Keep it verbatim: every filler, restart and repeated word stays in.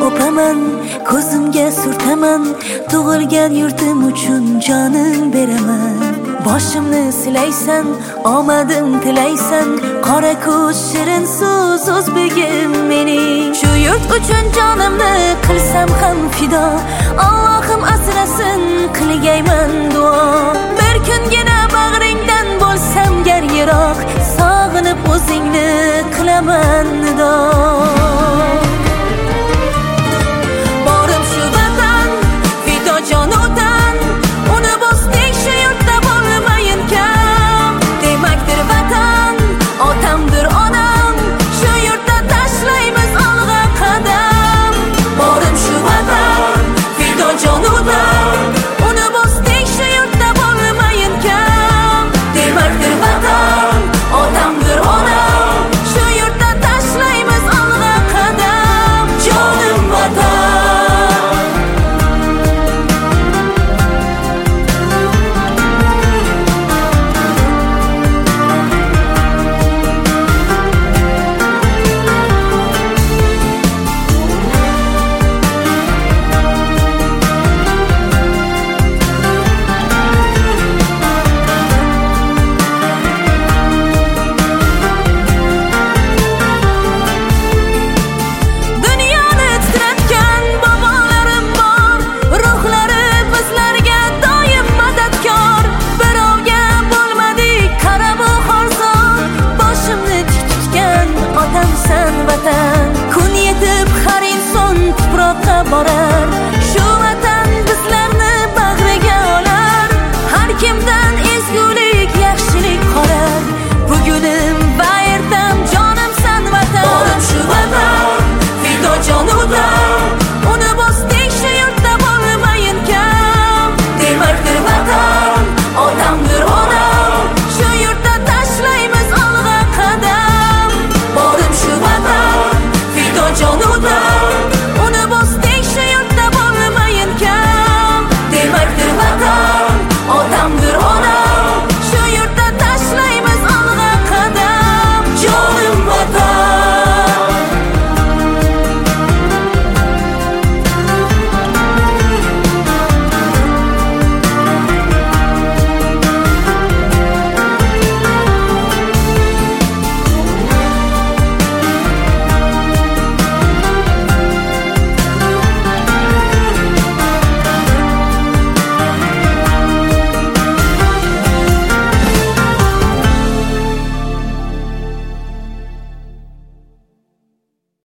o'paman, ko'zimga surtaman, tug'ilgan yurtim uchun jonim beraman. Boshimni silaysan, omadim tilaysan, qora ko'z shirin so'z o'zbegim mening. Shu yurt uchun jonimni qilsam ham fido, Allohim asrasin qilgayman duo. Bir kungina bag'ringdan bo'lsam gar yiroq, sog'inib o'zingni qilaman nido. Borim shu vatan, fido jon o'tan, uni bosdik shu yurtda bo'lmayin kam. Demakdir vatan, otamdir onam, shu yurtda tashlaymiz olg'a qadam. Borim shu vatan, fido jon o'tan, uni bosdik shu yurtda bo'lmayin kam. Demakdir vatan, otamdir onam, shu yurtda tashlaymiz olg'a qadam. Jonim vatan. Kun yetib har inson tuproqqa borar,